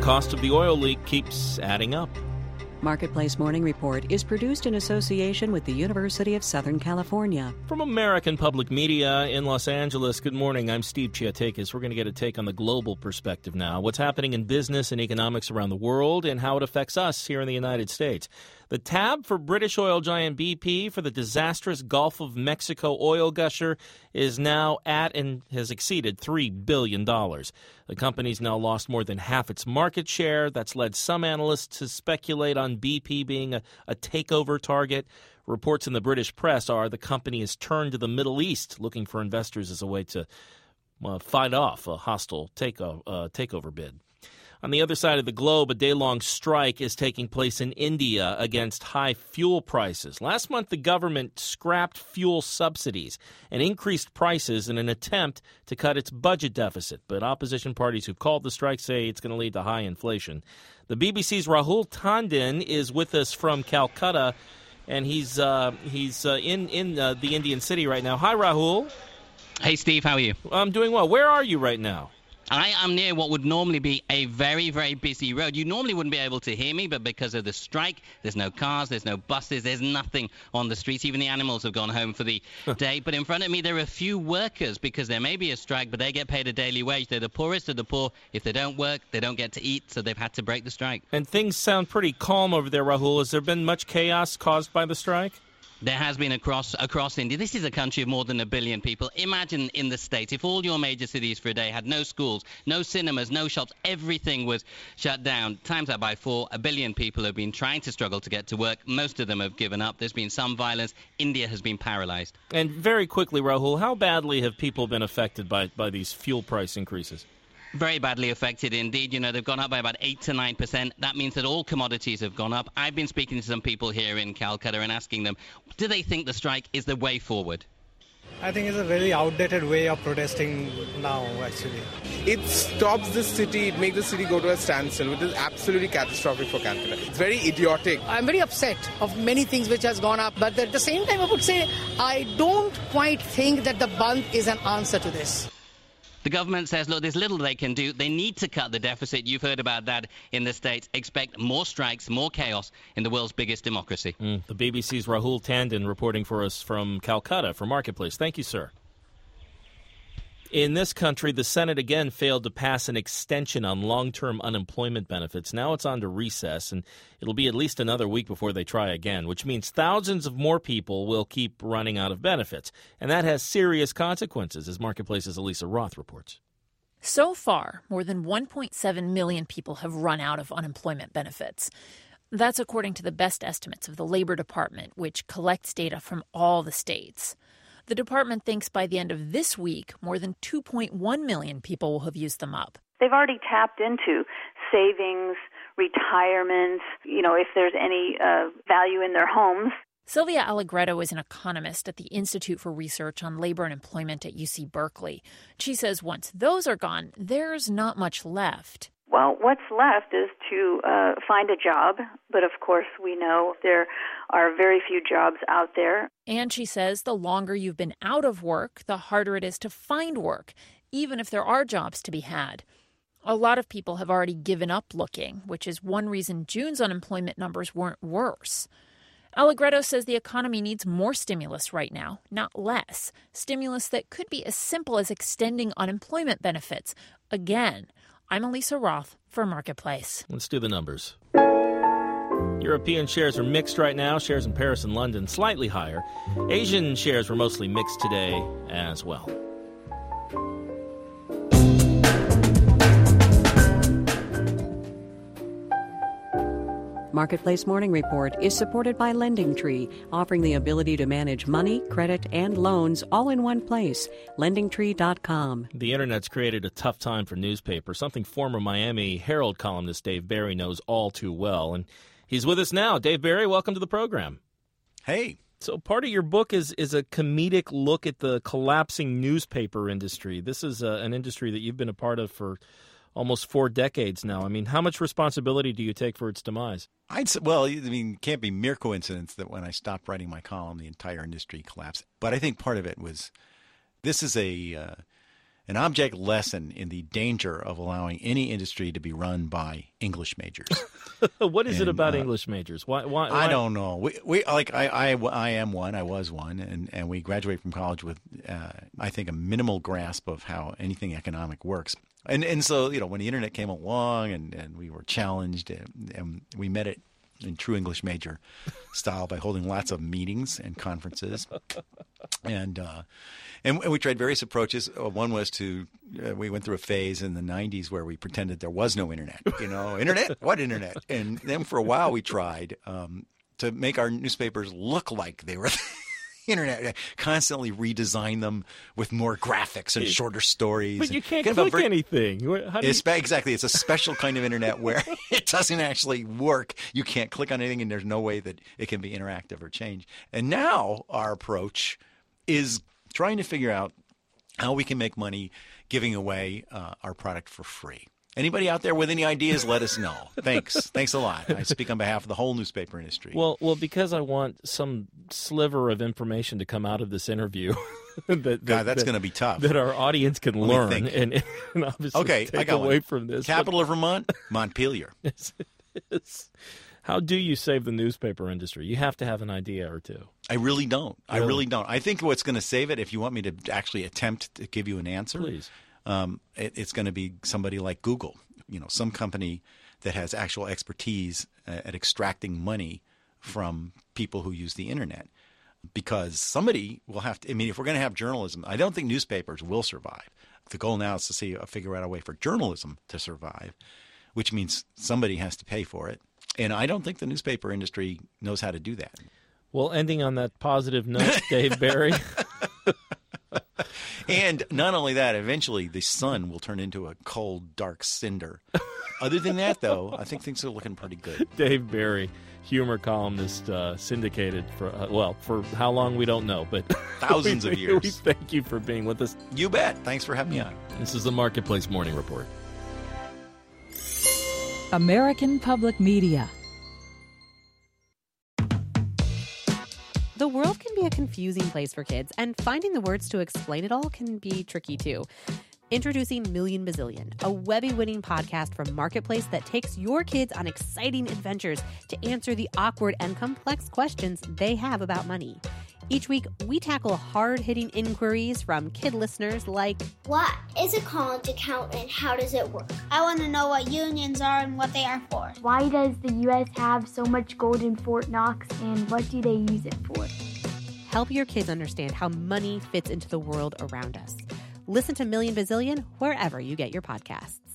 cost of the oil leak keeps adding up. Marketplace Morning Report is produced in association with the University of Southern California. From American Public Media in Los Angeles, good morning. I'm Steve Chiatakis. We're going to get a take on the global perspective now. What's happening in business and economics around the world and how it affects us here in the United States. The tab for British oil giant BP for the disastrous Gulf of Mexico oil gusher is now at and has exceeded $3 billion. The company's now lost more than half its market share. That's led some analysts to speculate on BP being a takeover target. Reports in the British press are the company has turned to the Middle East, looking for investors as a way to fight off a hostile takeover bid. On the other side of the globe, a day-long strike is taking place in India against high fuel prices. Last month, the government scrapped fuel subsidies and increased prices in an attempt to cut its budget deficit. But opposition parties who've called the strike say it's going to lead to high inflation. The BBC's Rahul Tandon is with us from Calcutta, and he's in the Indian city right now. Hi, Rahul. Hey, Steve. How are you? I'm doing well. Where are you right now? I am near what would normally be a very, very busy road. You normally wouldn't be able to hear me, but because of the strike, there's no cars, there's no buses, there's nothing on the streets. Even the animals have gone home for the day. But in front of me, there are a few workers because there may be a strike, but they get paid a daily wage. They're the poorest of the poor. If they don't work, they don't get to eat, so they've had to break the strike. And things sound pretty calm over there, Rahul. Has there been much chaos caused by the strike? There has been across India. This is a country of more than 1 billion people. Imagine in the States, if all your major cities for a day had no schools, no cinemas, no shops, everything was shut down. Times that by 4, 1 billion people have been trying to struggle to get to work. Most of them have given up. There's been some violence. India has been paralyzed. And very quickly, Rahul, how badly have people been affected by these fuel price increases? Very badly affected indeed. You know, they've gone up by about 8 to 9%. That means that all commodities have gone up. I've been speaking to some people here in Calcutta and asking them, do they think the strike is the way forward? I think it's a very outdated way of protesting now, actually. It stops the city, it makes the city go to a standstill, which is absolutely catastrophic for Calcutta. It's very idiotic. I'm very upset of many things which has gone up, but at the same time I would say I don't quite think that the Bandh is an answer to this. The government says, look, there's little they can do. They need to cut the deficit. You've heard about that in the States. Expect more strikes, more chaos in the world's biggest democracy. The BBC's Rahul Tandon reporting for us from Calcutta for Marketplace. Thank you, sir. In this country, the Senate again failed to pass an extension on long-term unemployment benefits. Now it's on to recess, and it'll be at least another week before they try again, which means thousands of more people will keep running out of benefits. And that has serious consequences, as Marketplace's Elisa Roth reports. So far, more than 1.7 million people have run out of unemployment benefits. That's according to the best estimates of the Labor Department, which collects data from all the states. The department thinks by the end of this week, more than 2.1 million people will have used them up. They've already tapped into savings, retirement, if there's any value in their homes. Sylvia Allegretto is an economist at the Institute for Research on Labor and Employment at UC Berkeley. She says once those are gone, there's not much left. Well, what's left is to find a job, but of course we know there are very few jobs out there. And she says the longer you've been out of work, the harder it is to find work, even if there are jobs to be had. A lot of people have already given up looking, which is one reason June's unemployment numbers weren't worse. Allegretto says the economy needs more stimulus right now, not less. Stimulus that could be as simple as extending unemployment benefits again. I'm Elisa Roth for Marketplace. Let's do the numbers. European shares are mixed right now. Shares in Paris and London slightly higher. Asian shares were mostly mixed today as well. Marketplace Morning Report is supported by LendingTree, offering the ability to manage money, credit, and loans all in one place. LendingTree.com. The Internet's created a tough time for newspapers, something former Miami Herald columnist Dave Barry knows all too well. And he's with us now. Dave Barry, welcome to the program. Hey. So part of your book is a comedic look at the collapsing newspaper industry. This is an industry that you've been a part of for almost 4 decades now. I mean, how much responsibility do you take for its demise? It can't be mere coincidence that when I stopped writing my column, the entire industry collapsed. But I think part of it was, this is a an object lesson in the danger of allowing any industry to be run by English majors. What is it about English majors? Why? I don't know. We like I am one. I was one, and we graduated from college with I think a minimal grasp of how anything economic works. And so when the internet came along and we were challenged and we met it in true English major style by holding lots of meetings and conferences, and we tried various approaches. One was we went through a phase in the 90s where we pretended there was no internet. Internet? What internet? And then for a while we tried to make our newspapers look like they were internet, constantly redesign them with more graphics and shorter stories. But you can't click anything. Exactly. It's a special kind of internet where it doesn't actually work. You can't click on anything, and there's no way that it can be interactive or change. And now our approach is trying to figure out how we can make money giving away our product for free. Anybody out there with any ideas, let us know. Thanks. Thanks a lot. I speak on behalf of the whole newspaper industry. Well, because I want some sliver of information to come out of this interview. That's going to be tough. That our audience can learn and obviously take away from this. Capital of Vermont, Montpelier. How do you save the newspaper industry? You have to have an idea or two. I really don't. I really don't. I think what's going to save it, if you want me to actually attempt to give you an answer, please. It's going to be somebody like Google, some company that has actual expertise at extracting money from people who use the internet. Because somebody will have to – if we're going to have journalism, I don't think newspapers will survive. The goal now is to figure out a way for journalism to survive, which means somebody has to pay for it. And I don't think the newspaper industry knows how to do that. Well, ending on that positive note, Dave Barry – And not only that, eventually the sun will turn into a cold, dark cinder. Other than that, though, I think things are looking pretty good. Dave Barry, humor columnist, syndicated for how long we don't know, but thousands of years. We thank you for being with us. You bet. Thanks for having me on. This is the Marketplace Morning Report. American Public Media. The world can be a confusing place for kids, and finding the words to explain it all can be tricky too. Introducing Million Bazillion, a Webby-winning podcast from Marketplace that takes your kids on exciting adventures to answer the awkward and complex questions they have about money. Each week, we tackle hard-hitting inquiries from kid listeners like, what is a college account and how does it work? I want to know what unions are and what they are for. Why does the U.S. have so much gold in Fort Knox and what do they use it for? Help your kids understand how money fits into the world around us. Listen to Million Bazillion wherever you get your podcasts.